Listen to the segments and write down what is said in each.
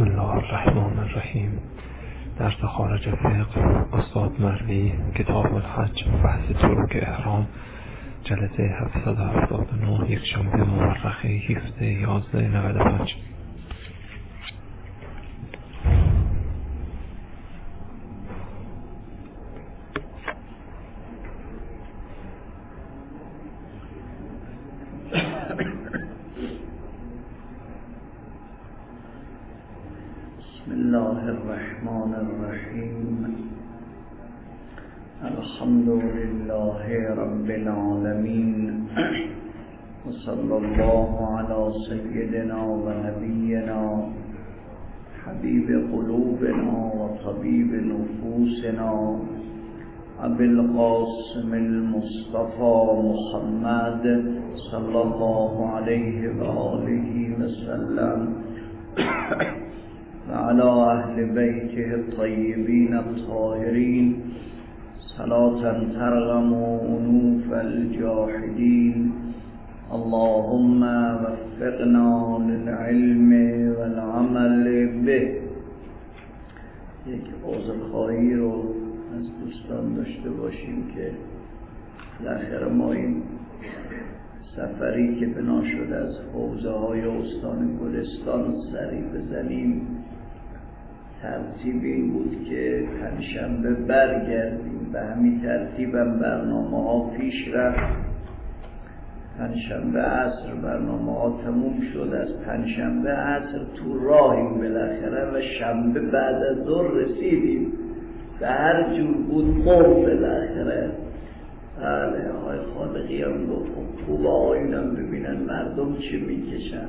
بسم الله الرحمن الرحیم. درس خارج فقه استاد مروی، کتاب الحج، بحث طرق احرام، جلسه 779، یک شنبه مورخه 17/11/95. بسم الله الرحمن الرحیم. الحمد لله رب العالمین و صلی الله علی سیدنا و نبینا حبیب قلوبنا و طبیب نفوسنا ابی القاسم المصطفى محمد صلی الله علیه و آله و سلم وعلى أهل بيته الطيبين الطاهرين صلاة ترغم أنوف الجاحدين. اللهم وفقنا للعلم والعمل به. یک عذرخواهی رو از دوستان داشته باشیم که بالاخره ما این سفری که بنا شد از حوزه های استان گلستان سری بزنیم، ترتیب این بود که پنجشنبه برگردیم. به همین ترتیب هم برنامه ها پیش رفت. پنجشنبه عصر برنامه ها تموم شد. از پنجشنبه عصر تو راهیم بالاخره و شنبه بعد از ظهر رسیدیم. به هر جور بود قوم بالاخره. بله آقای خالقی هم گفت خوب آینم ببینن مردم چه میکشن.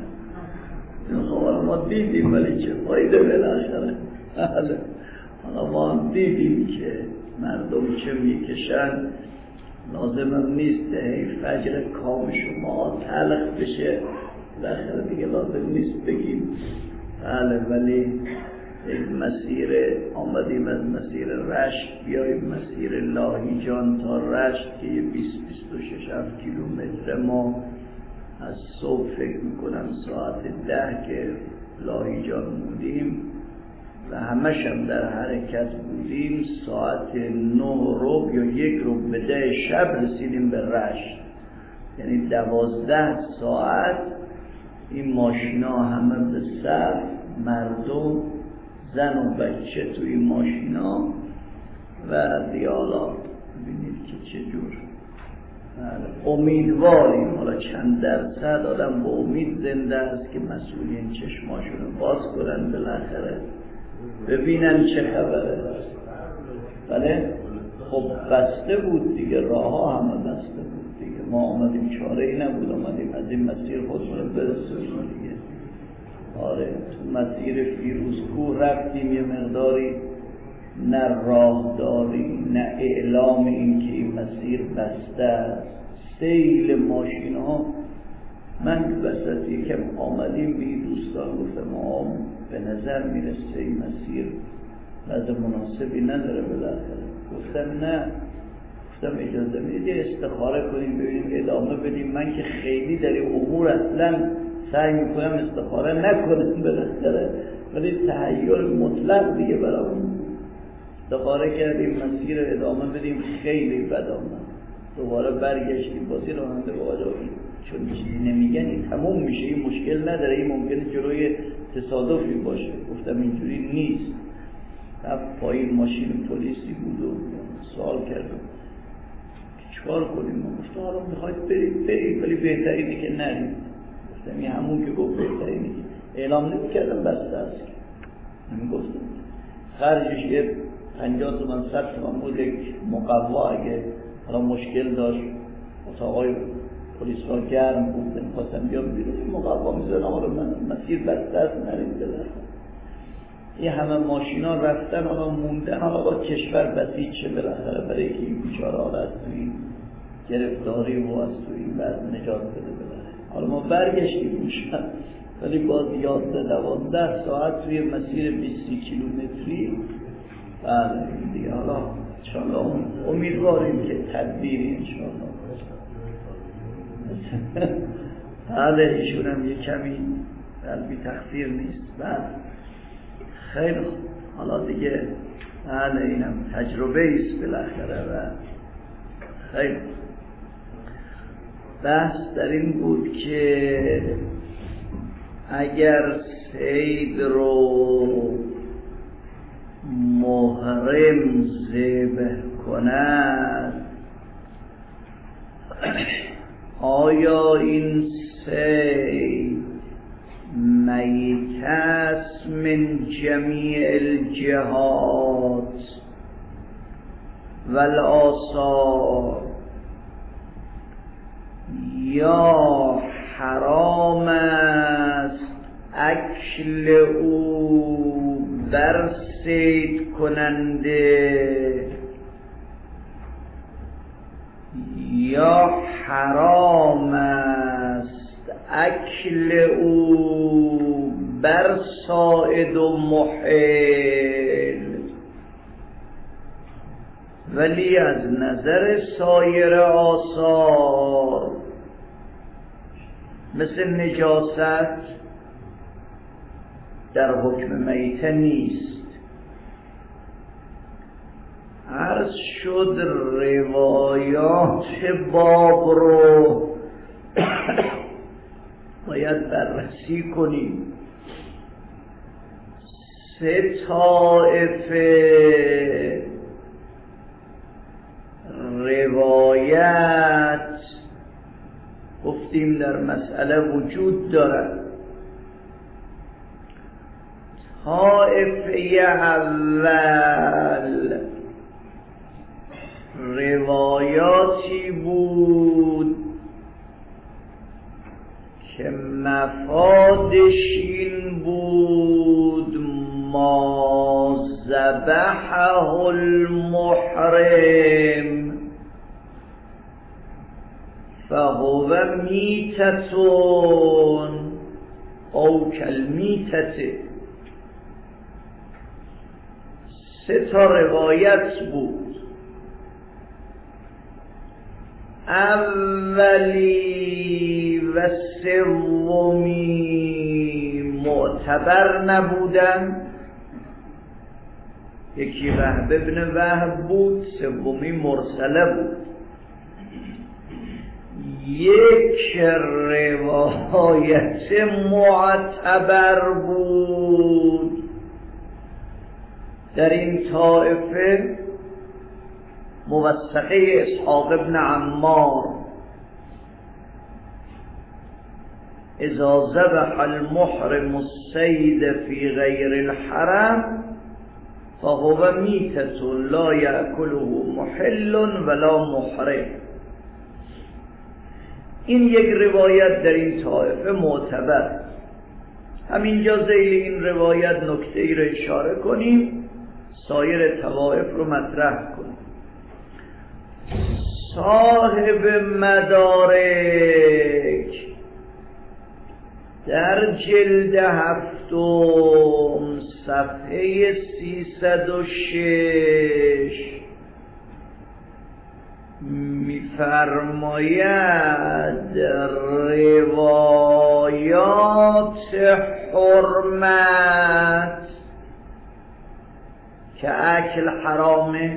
ما دیدیم ولی چه فایده بالاخره. حالا ما هم دیدیم که مردم چه میکشن. لازم هم نیست فجر کام شما تلخ بشه، بالاخره دیگه لازم نیست بگیم. بله ولی یک مسیر آمدیم، از مسیر رشت بیاییم مسیر لاهیجان تا رشت که 20-26 کیلومتر. ما از صبح فکر میکنم ساعت 10 که لاهیجان بودیم و همش هم در حرکت بودیم. ساعت 9 یا 1 به 10 شب رسیدیم به رشت. یعنی 12 ساعت این ماشینا همه به صف، مردم زن و بچه توی ماشینا و دیالا ببینید که چجور امیدواریم. حالا چند درصد آدم با امید زنده است که مسئولین چشماشونو باز کنن بالاخره ببینن چه خبره. بله خب بسته بود دیگه، راه ها همه بسته بود دیگه. ما آمدیم چاره ای نبود، آمدیم از این مسیر خودمون برسونیم دیگه. آره تو مسیر فیروزکوه رفتیم، یه مقداری نه راهداری نه اعلام این که این مسیر بسته است. سیل ماشین ها. من وسط یکم آمدیم به دوستان گفتم به نظر میرسه این مسیر وضع مناسبی نداره بالاخره. گفتم نه. گفتم اجازه میدید استخاره کنیم ببینیم ادامه بدیم. من که خیلی در این امور اصلا سعی میکنم استخاره نکنم بالاخره، ولی تحیر مطلق دیگه برامون. استخاره کردیم مسیر ادامه بدیم، خیلی بد آمد. دوباره برگشتیم بازی راننده با آجایی چون چیزی نمیگن این تموم میشه، این مشکل نداره، این ممکنه جلوی تصادفی باشه. گفتم اینجوری نیست. رفت پایین ماشین پلیسی بود و سوال کردم چیکار کنیم. ما گفتم حالا میخواید برید ولی بهترینه که نرید. گفتم این همون که گفت بهترینه که اعلام نمیکردم بسته است که نمیگفتم خرجش یه 50 تومن 100 تومن بود یک مقوا. اگه حالا مشکل داشت اتاقای پلیس‌ها گرم بود نمیخواستم بیام بیرون مقوا میزنم. حالا من مسیر بسته است نرید بالاخره. این همه ماشینا رفتن حالا موندن. حالا با کشور بسیج بالاخره برای که این بیچاره ها از توی گرفتاری و از توی بعد نجات بده بالاخره. حالا ما برگشتیم میشن ولی باز 11-12 ساعت توی مسیر 20 کیلومتری. بله دیگه حالا انشاءالله امیدواریم که تدبیری انشاءالله. بله ایشون هم یه کمی قلبی تقصیر نیست. بعد خیلی خوب، حالا دیگه بله اینم تجربه ایست بالاخره. و خیلی بحث در این بود که اگر صید رو محرم ذبح کند، آیا این صید میت است من جمیع الجهات و الآثار، یا حرام است اکل او بر صید کننده، یا حرام است اکل او بر صائد و محل. ولی از نظر سایر آثار مثل نجاست در حکم میته نیست. عرض شد روایات باب رو باید بررسی کنیم. 3 طایفه روایت گفتیم در مسئله وجود دارد. طایفه اول روایاتی بود که مفادش این بود ما ذبحه المحرم فهو میتتون او کالمیتته. 3 روایت بود. اولی و سومی معتبر نبودن. یکی وهب ابن وهب بود، سومی مرسله بود. یک روایت معتبر بود در این طائفه، موثقه اسحاق ابن عمار، اذا ذبح المحرم الصید فی غیر الحرم فهو میتة لا یأکله محل ولا محرم. این یک روایت در این طائفه معتبر. همینجا ذیل این روایت نکته ای را اشاره کنیم، سایر طوائف رو مطرح کنیم. صاحب مدارک در جلد 7 صفحه 306 می‌فرماید روایات حرمت که اکل حرامه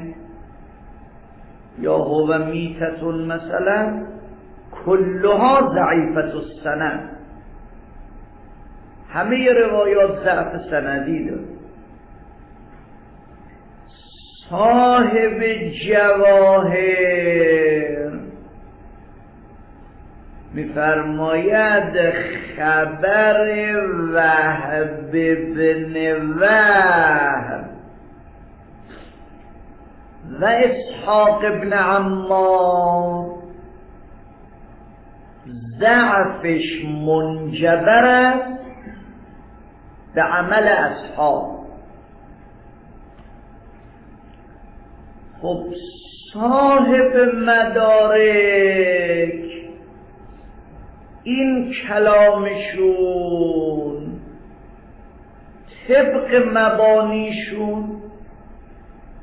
یا هو میتتون مثلا کلها ضعیفت السند، همه روایات ضعف سندی داره. صاحب جواهر میفرماید خبر وهب بن وهب و اسحاق ابن عمار ضعفش منجبر است به عمل اصحاب. خب صاحب مدارک این کلامشون طبق مبانیشون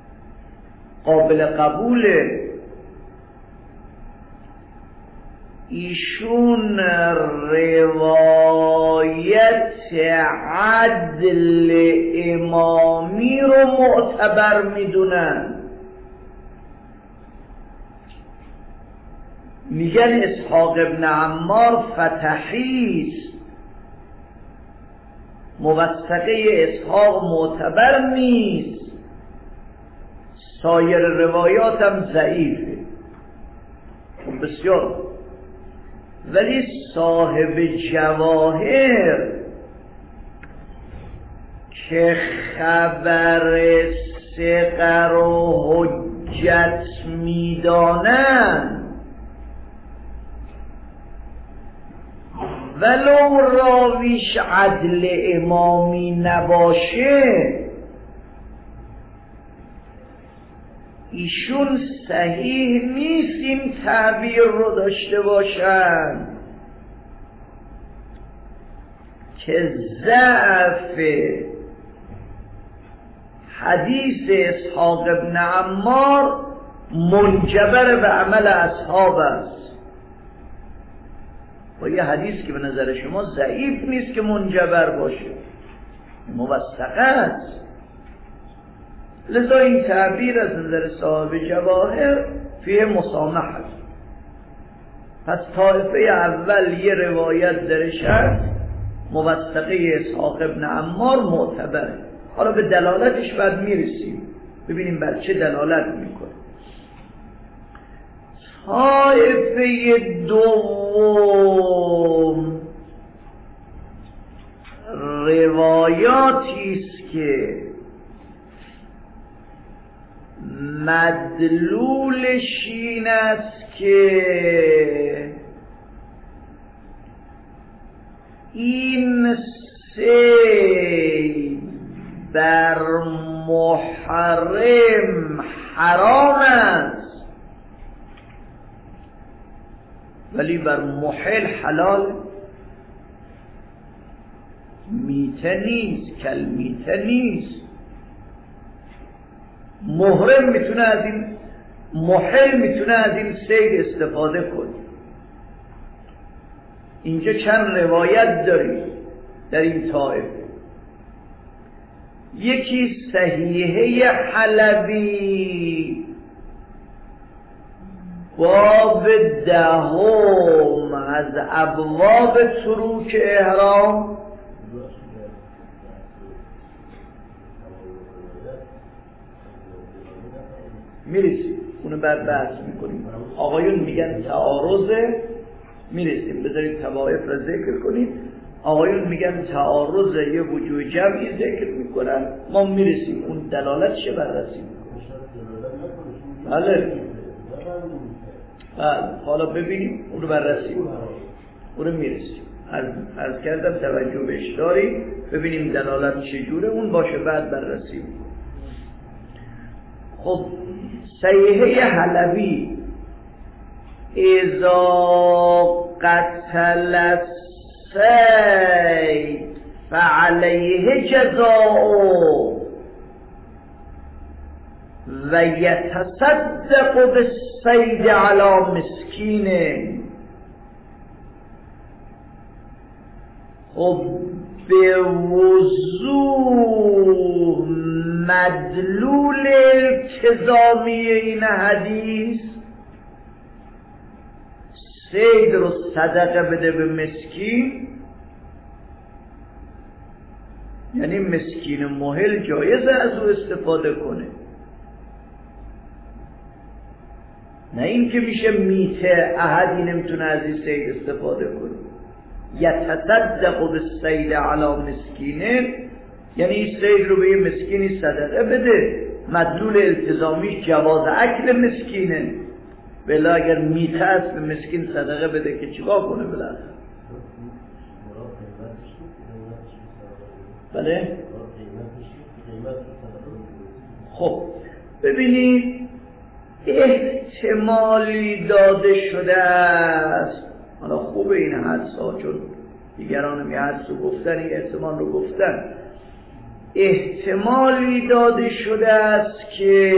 قابل قبوله. ایشون روایت عدل امامی رو معتبر میدونن. میگن اسحاق ابن عمار فتحیست، موثقه اسحاق معتبر نیست، سایر روایات هم ضعیفه بسیار. ولی صاحب جواهر که خبر ثقه رو حجت میدانن ولو راویش عدل امامی نباشه، ایشون صحیح نیست این تعبیر رو داشته باشن که ضعف حدیث اسحاق ابن عمار منجبر به عمل اصحاب است. و یه حدیث که به نظر شما ضعیف نیست که منجبر باشه، موثقه است. لذا این تعبیر از نظر صاحب جواهر فیه مسامحه. پس طایفه اول یه روایت درش هست موثقه اسحاق ابن عمار معتبره. حالا به دلالتش بعد میرسیم ببینیم بر چه دلالت میکنه. طایفه دوم روایاتی است که مدلولش این است که این صید بر محرم حرام است ولی بر محل حلال. میته نیست، کل میته نیست. محرم میتونه از این، محل میتونه از این صید استفاده کنه. اینجا چند روایت داریم در این طایفه. یکی صحیحه حلبی باب 10 از ابواب تروک احرام میرسیم، اونو بعد بحث میکنیم. آقایون میگن تعارضه، میرسیم. بذارید توائف را ذکر کنید. آقایون میگن تعارضه، یه وجوه جمعی ذکر میکنن، ما میرسیم اون دلالتش بررسی میکنیم. بله حالا ببینیم اون رو بررسی کنیم، اون رو میرسیم. عرض کردم توجه بهش داریم، ببینیم دلالت چجوره، اون باشه بعد بررسی میکنیم. خب صحیحه حلبی اذا قتل الصید فعلیه جزاؤه و یتصدق بالصید علی مسکین. خب به وضوح مدلول التزامی این حدیث صید رو صدقه بده به مسکین، یعنی مسکین محل جایزه از او استفاده کنه، نه این که میشه میته احدی نمیتونه از این صید استفاده کنه. یتصدق بالصید علی مسکینه یعنی این صید رو به یه مسکینی صدقه بده، مدلول التزامیش جواز اکل مسکینه. بلا اگر میته است به مسکین صدقه بده که چیکار کنه بالاخره؟ بله؟ خب ببینید احتمالی داده شده است. حالا خوبه این حدس ها، چون دیگران هم یه حدس رو گفتن، این احتمال رو گفتن. احتمالی داده شده است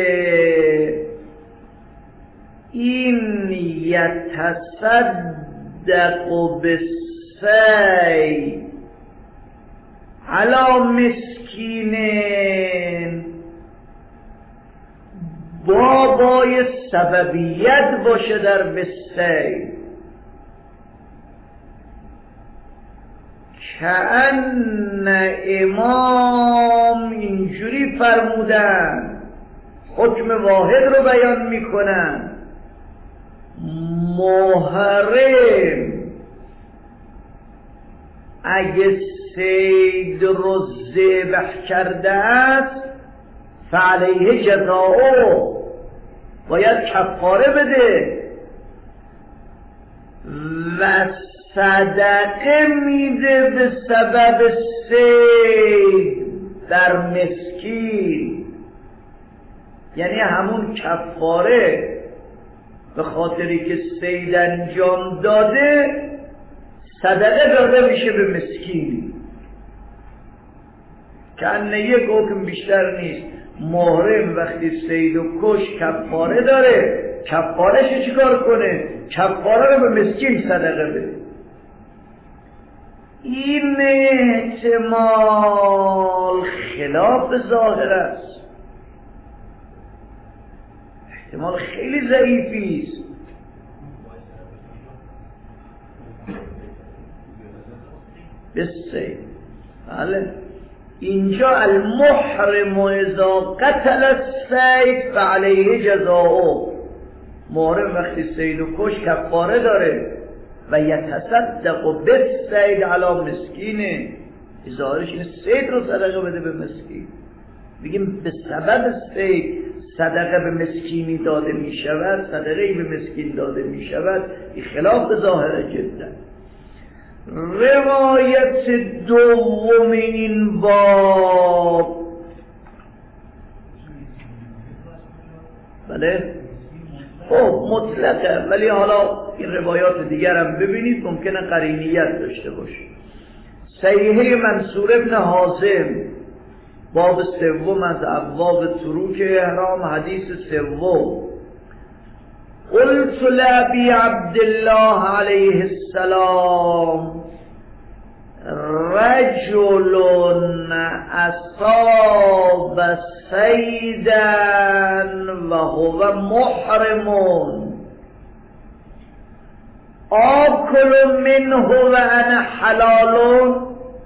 که این یتصدق بالصید علی مسکین، بابای سببیت باشه در بالصید. کأن امام اینجوری فرمودن، حکم واحد رو بیان میکنن، محرم اگه صید رو ذبح کرده است فعلیه جزاؤه، باید کفاره بده و صدقه میده به سبب صید در مسکین، یعنی همون کفاره به خاطری که صید انجام داده صدقه داده میشه به مسکین. کنه یک حکم بیشتر نیست. محرم وقتی صید و کش کفاره داره، کفارهش چیکار کنه؟ کفاره رو به مسکین صدقه بده. این احتمال خلاف ظاهر است، احتمال خیلی ضعیفی است. بسید بله، اینجا المحرم اذا قتل الصید فعلیه جزاؤه، محرم وقتی صید و کش کفاره داره و یتصدق بالصید علی مسکینه، اظهارش اینه صید رو صدقه بده به مسکین. بگیم به سبب صید صدقه به مسکینی داده می شود، صدقه به مسکین داده می شود، این خلاف ظاهره جدا. روایت دوم این باب، بله خب مطلقه، ولی حالا این روایات دیگر هم ببینید ممکنه قرینیت داشته باشه. صحیحه منصور ابن حازم باب سوم از ابواب تروک احرام، حدیث سوم: قلت لابی عبدالله علیه السلام رجل اصاب صیدا و هو محرم آکل منه و انا حلال؟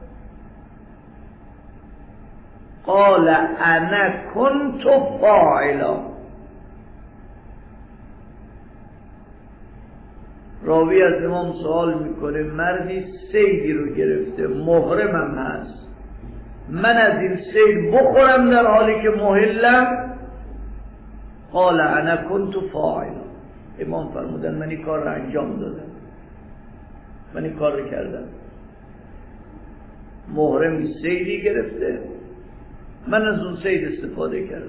قال انا كنت فاعلا. راوی از امام سوال میکنه، مردی صیدی رو گرفته، محرمم هست، من از این صید بخورم در حالی که محلم؟ قال انا كنت فاعلا. امام فرمودن من این کار رو انجام دادم، من این کار رو کردم. محرم صیدی گرفته، من از اون صید استفاده کردم.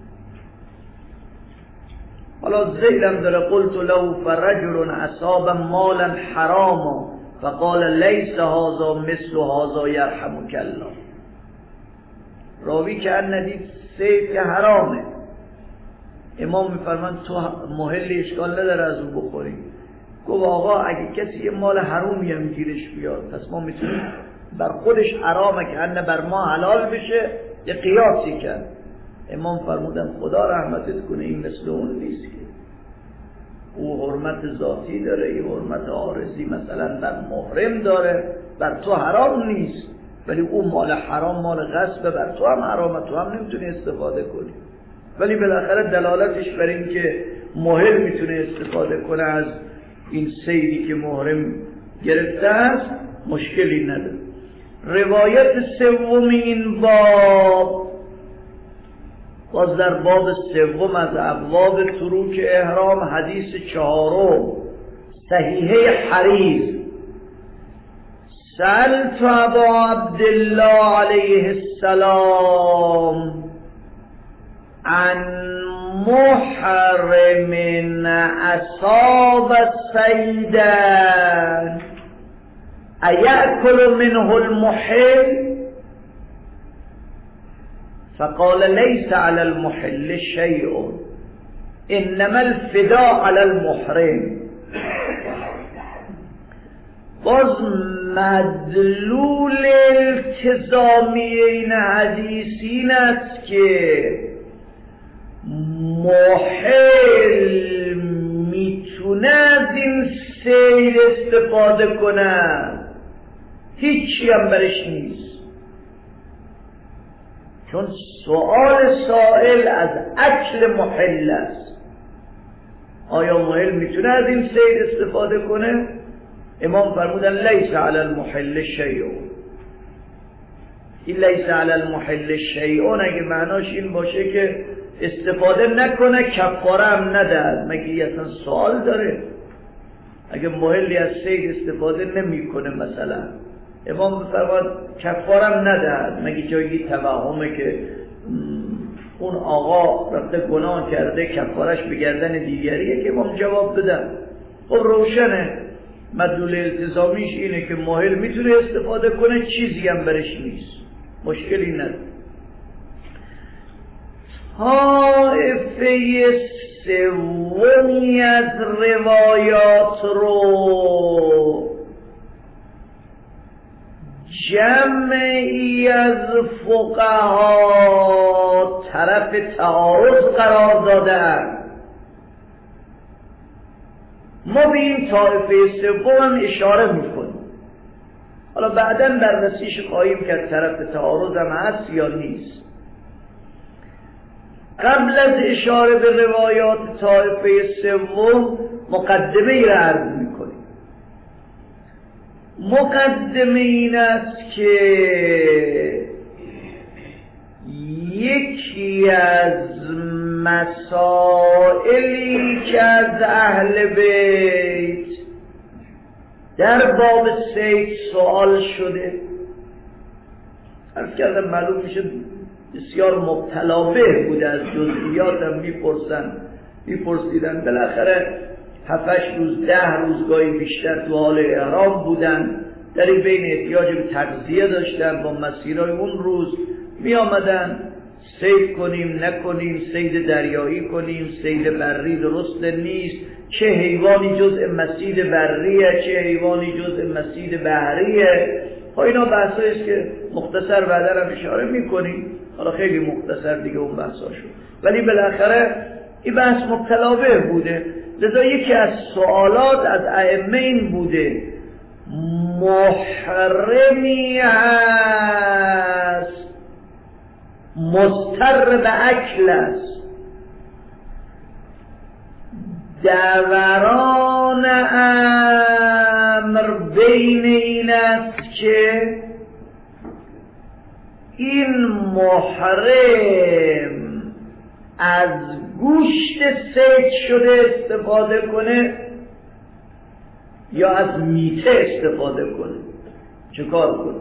حالا زیدم داره قلت له فرجل اصاب مالا حراما فقال لیس هذا مثل هذا یرحمک الله. راوی که ندید صید که حرامه، امام میفرمان تو محل اشکال نداره از اون بخوری. گفت آقا اگه کسی یه مال حرومی هم گیرش بیاد پس ما میتونیم بر خودش حرامه که انه بر ما حلال بشه یه قیاسی کرد. امام فرمودن خدا رحمتت کنه این مثل اون نیست که او حرمت ذاتی داره، این حرمت عارضی مثلا بر محرم داره، بر تو حرام نیست، ولی او مال حرام مال غصب بر تو هم حرامه، تو هم نمیتونی استفاده کنی. ولی بالاخره دلالتش بر این که محرم میتونه استفاده کنه از این صیدی که محرم گرفته است مشکلی نداره. روایت سوم این باب باز در باب سوم از ابواب تروک احرام، حدیث چهارم صحیحه حریز: سألت ابا عبدالله علیه السلام عن محرم اصاب صیدا ایأکل منه المحل؟ فقال ليس على المحل شيء انما الفداء على المحرم. باز مدلول التزامی این حدیث این است که محل میتونه از این سیر استفاده کنه، هیچی هم برش نیست، چون سؤال سائل از اکل محل است. آیا محل میتونه از این سیر استفاده کنه؟ امام فرمودن لیس علی المحل شیء. این لیس علی المحل شیء اگه معناش این باشه که استفاده نکنه کفاره هم ندهد، مگه اصلا سوال داره؟ اگه محلی از سیر استفاده نمیکنه مثلا امام فرمود کفاره هم ندهد، مگه جایی توهمه که اون آقا رفته گناه کرده کفارش به گردن دیگریه که امام جواب بدن. خب روشنه مدلول التزامیش اینه که محل میتونه استفاده کنه، چیزی هم برش نیست، مشکلی نداره. طایفه سومی از روایات رو جمعی از فقها طرف تعارض قرار دادن. ما به این طایفه سوم هم اشاره میکنیم، حالا بعداً بررسیش خواهیم کرد طرف تعارض هم هست یا نیست. قبل از اشاره به روایات طایفه سوم مقدمه ای را عرض میکنیم. مقدمه این است که یکی از مسائلی که از اهل بیت در باب صید سوال شده، عرض کردم معلوم میشه بسیار مبتلا به بوده، از جزئیات هم میپرسیدن. بالاخره 7-8 روز 10 روز گاهی بیشتر تو حال احرام بودن، در این بین احتیاج به تغذیه داشتن، با مسیرهای اون روز می آمدن صید کنیم نکنیم، صید دریایی کنیم، صید بری درست نیست، چه حیوانی جزء مسید بریه، چه حیوانی جزء مسید بحریه. اینا بحثایی است که مختصر بعدا هم اشاره میکنیم، حالا خیلی مختصر دیگه اون بحثا شد، ولی بالاخره این بحث مبتلا به بوده. لذا یکی از سوالات از ائمه این بوده محرمی هست مضطر به اکل است، دوران امر بین این است که این محرم از گوشت صید شده استفاده کنه یا از میته استفاده کنه، چه کار کنه؟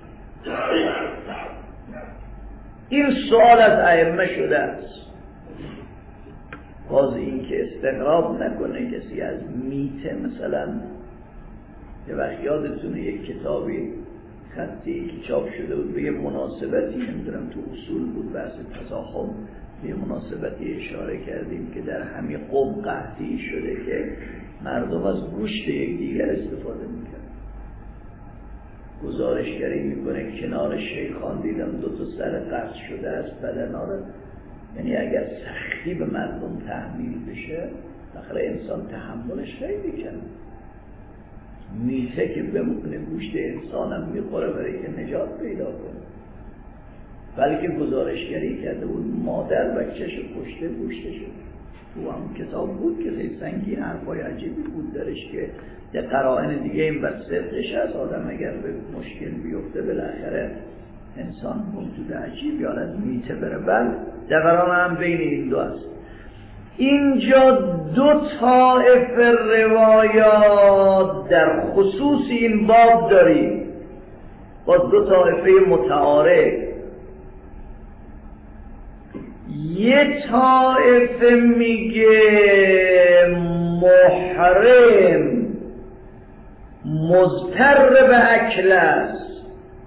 این سوال از ائمه شده است. باز این که استغراب نکنه کسی از میته، مثلا یه وقت یادتونه یک کتابی خطی که چاپ شده بود به یه مناسبتی، نمیدونم تو اصول بود بحث تزاحم، به مناسبتی اشاره کردیم که در همین قوم قحطی شده که مردم از گوشت یکدیگر استفاده میکنن. گزارشگری میکنه کنار شیخان دیدم 2 سر قطع شده از بدنا رو، یعنی اگر سختی به مردم تحمیل بشه بالاخره انسان تحملش خیلی کمه. میته که بمونه گوشت انسانم میخوره برای که نجات پیدا کنه، بلکه گزارشگری کرده بود مادر بچه‌شو کشته گوشتشو. تو هم کتاب بود که خیلی سنگین، حرفای عجیبی بود درش که یه قرائن دیگه این بر صدقش هست. آدم اگر به مشکل بیفته بالاخره انسان موجود عجیب یا از میته بره. بل دوران هم بین این دو است. اینجا 2 طایفه روایات در خصوص این باب داریم، با 2 طایفه متعارض. یه طایفه میگه محرم مضطر به اکل است،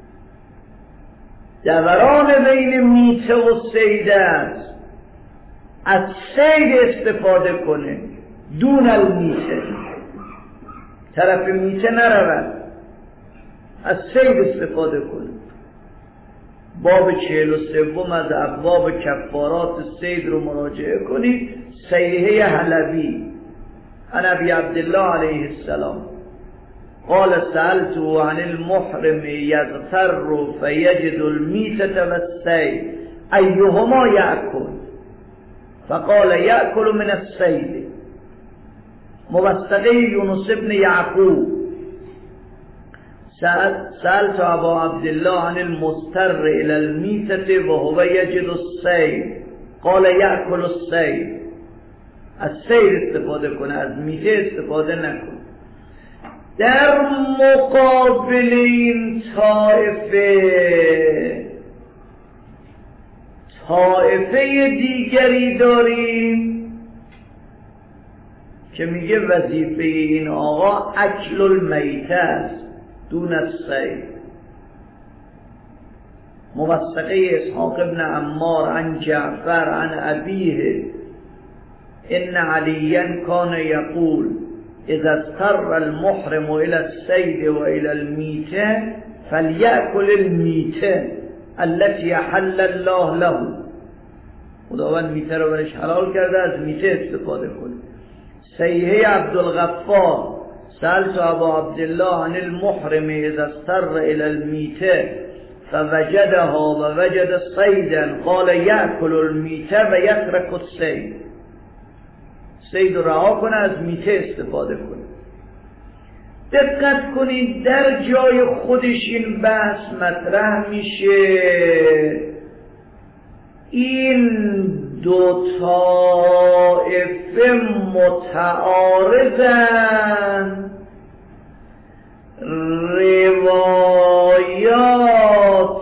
دوران بین میته و صید است، از صید استفاده کنه دون المیته، طرف میته نرود. از صید استفاده کنه. باب 43 از ابواب کفارات صید رو مراجعه کنید، صیحه حلبی عن ابی عبدالله علیه السلام قال سألته عن المحرم یغتر فیجد المیتة والصید ایهما یأکل فقال یأکل من الصید. موثقه یونس بن یعقوب سألت ابا عبدالله عن المضطر الى المیتة وهو یجد الصید قال یأکل الصید. از صید استفاده کنه، از میته استفاده نکنه. در مقابل این طایفه دیگری داریم که میگه وظیفه این آقا اکل المیته است دون الصید. موثقه اسحاق ابن عمار عن جعفر عن ابیه ان علیا کان یقول اذا اضطر المحرم الى الصید و الى المیته فلیأکل المیته التي حل الله له. خداوند میته رو برش حلال کرده، از میته استفاده کنه. صیحه عبدالغفار سألت ابا عبدالله عن المحرم اذا اضطر الى المیته فوجدها ووجد صیدا قال یأکل المیته و یترک الصید. صید رو رها کنه، از میته استفاده کنه. دقت کنید در جای خودش این بحث مطرح میشه. این دو طایفه متعارضن، روایات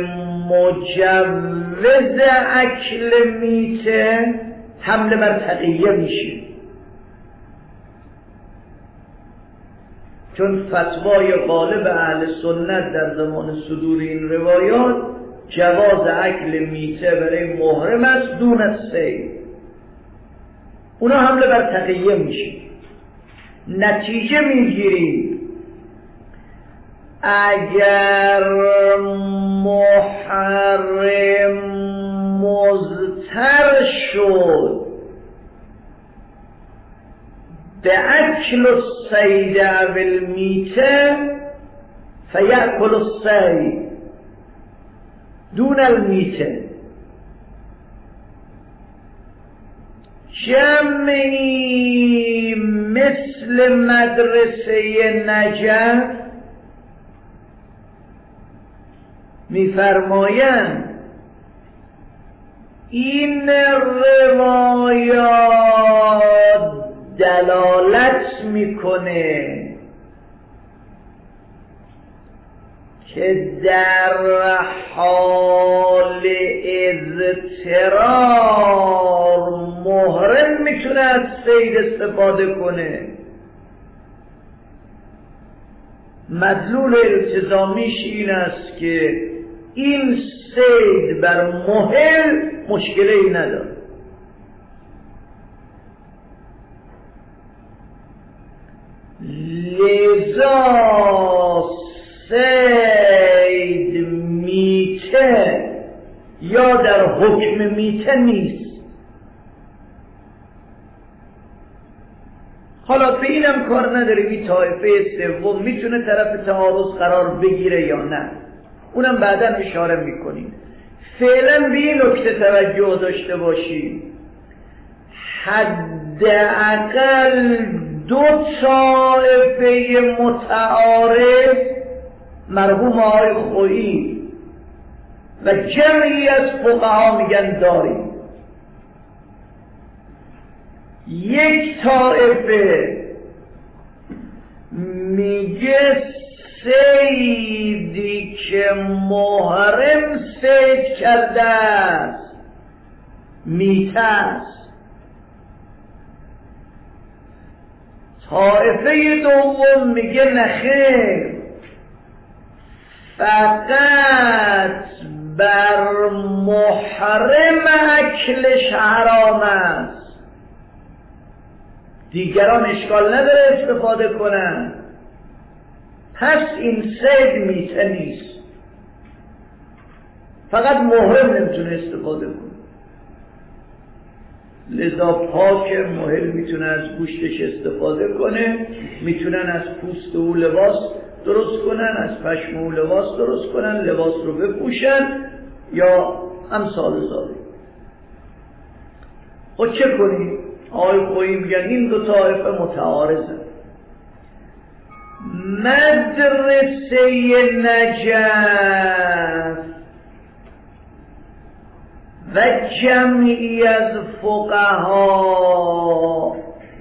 مجوز اکل میته حمله بر تقیه میشه، چون فتوای غالب اهل سنت در زمان صدور این روایات جواز اکل میته برای محرم است دون الصید. اونا حمله بر تقیه میشه. نتیجه میگیریم اگر محرم مضطر شد به اکل الصید او المیته فیأکل الصید دون المیته. جمعی مثل مدرسه نجف میفرمایند این روایات دلالت میکنه که در حال اضطرار محرم میتونه از صید استفاده کنه. مدلول التزامیش این است که این صید بر محل مشکلی نداره. لذا صید میته یا در حکم میته نیست. حالا به اینم کار نداریم این طایفه سوم میتونه طرف تعارض قرار بگیره یا نه، اونم بعدا اشاره میکنیم. فعلا به این نکته توجه داشته باشید، حداقل دو طایفه متعارض مرحوم آقای خویی و جمعی از فقها میگن داریم. یک طایفه میگه صیدی که محرم صید کرده است میته است. طایفه دوم میگه نخیر، فقط بر محرم اکلش حرام است، دیگران اشکال نداره استفاده کنن. پس این صید میته نیست، فقط محرم نمیتونه استفاده کنه. لذا پاک محل میتونه از گوشتش استفاده کنه، میتونن از پوست او لباس درست کنن، از پشم او لباس درست کنن، لباس رو بپوشن یا امثال ذالک. خب چه کنیم؟ آقای خویی میگن این دو طایفه متعارضن. مدرسه نجف و جمعی از فقها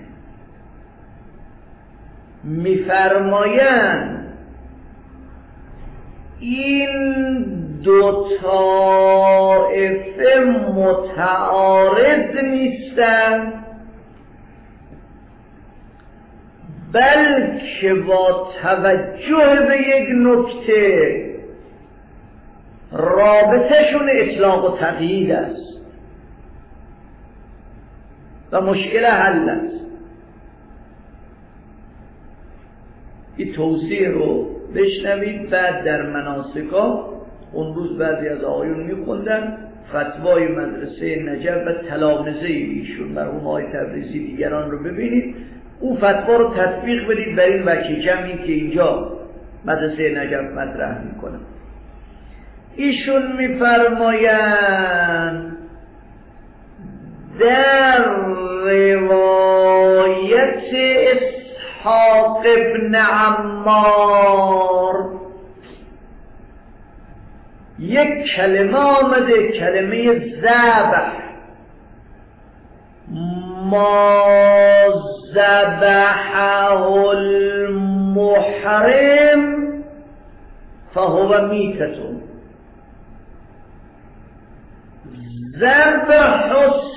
میفرمایند این دو طایفه متعارض نیستند، بلکه با توجه به یک نکته رابطهشون اطلاق و تقیید است و مشکل حل است. این توضیح رو بشنوید. بعد در مناسکا اون روز بعضی از آقایون میخوندن فتوای مدرسه نجف و تلامذه ایشون مرحوم آقای تبریزی دیگران رو ببینید، اون فتوا رو تطبیق بدید بر این وجه جمعی که اینجا مدرسه نجف مطرح میکنه. ایشون میفرمایند در روایت اسحاق ابن عمار یک کلمه آمده، کلمه ذبح، ما ذبحه المحرم فهو میتتون. ذبح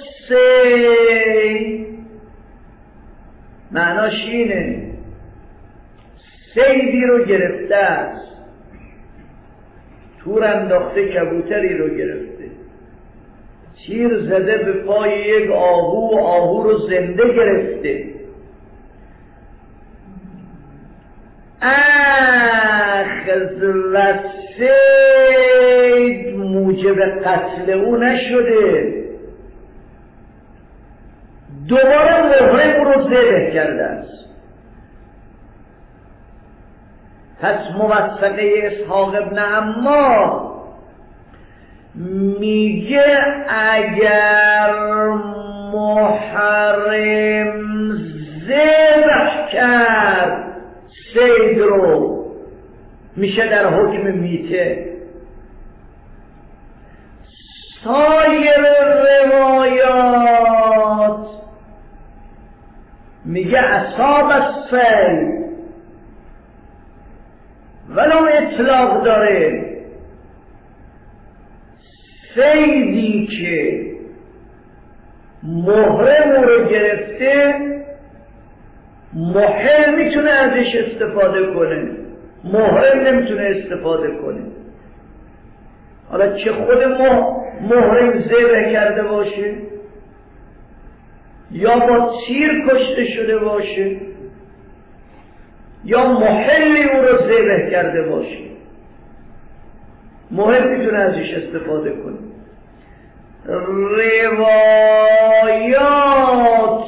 الصید معناش اینه صیدی رو گرفته است، تور انداخته، کبوتری رو گرفته، تیر زده به پای یک آهو، آهو رو زنده گرفته، اخذ و صید موجب قتل او نشده، دوباره محرم رو ذبح کرده است. پس موثقه اسحاق ابن عمار میگه اگر محرم ذبح کرد صید رو میشه در حکم میته. سایر روایات میگه اصاب الصید ولو اطلاق داره، صیدی که محرم رو گرفته محرم میتونه ازش استفاده کنه، محرم نمیتونه استفاده کنه. حالا چه خود محرم ذبح کرده باشه یا با تیر کشته شده باشه یا محلی او رو ذبح کرده باشه، محرم میتونه ازش استفاده کنه. روایات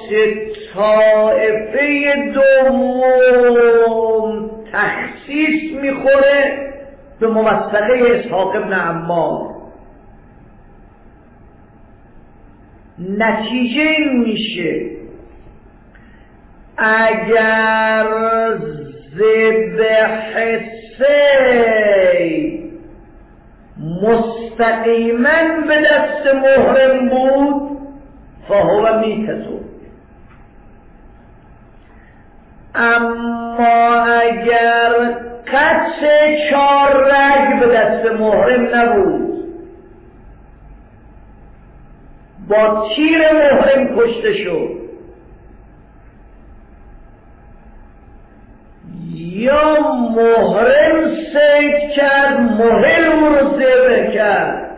طائفه دوم تخصیص میخوره به موثقه اسحاق ابن عمار. نتیجه این میشه اگر ذبح صید مستقیما به دست محرم بود فهو میتتون، اما اگر قطع 4 رگ به دست محرم نبود، با تیر محرم کشته شد یا محرم صید کرد، محرم رو ذبح کرد،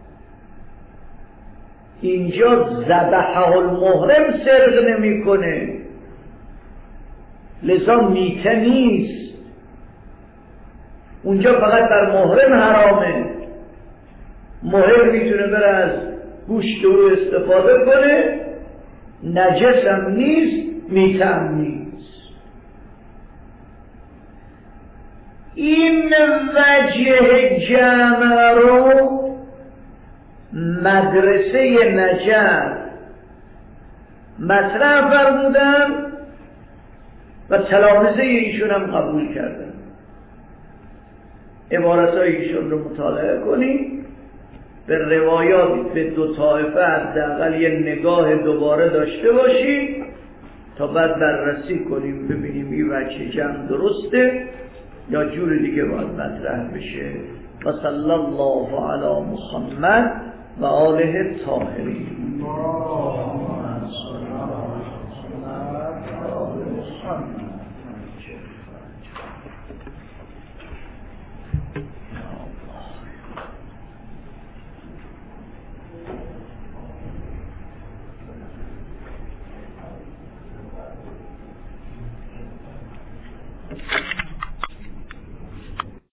اینجا ذبحه المحرم صرف نمیکنه، لذا میته نیست. اونجا فقط بر محرم حرامه. محرم میتونه بره از گوشت او استفاده کنه، نجس هم نیست، میته هم نیست. این وجه جمع رو مدرسه نجف مطرح فرمودن و تلامذه ایشون هم قبول کردن. عبارتهای ایشون رو مطالعه کنید، به روایات به دو طایفه حداقل یه نگاه دوباره داشته باشید تا بعد بررسی کنیم ببینیم این وجه جمع درسته یا جور دیگه باید مطرح بشه. و صلی الله علی محمد و آله طاهرین.